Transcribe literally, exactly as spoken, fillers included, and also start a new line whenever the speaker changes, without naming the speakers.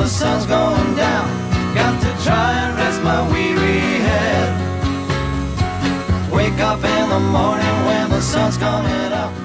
the sun's going down. Got to try and rest my weary head. Wake up in the morning when the sun's coming up.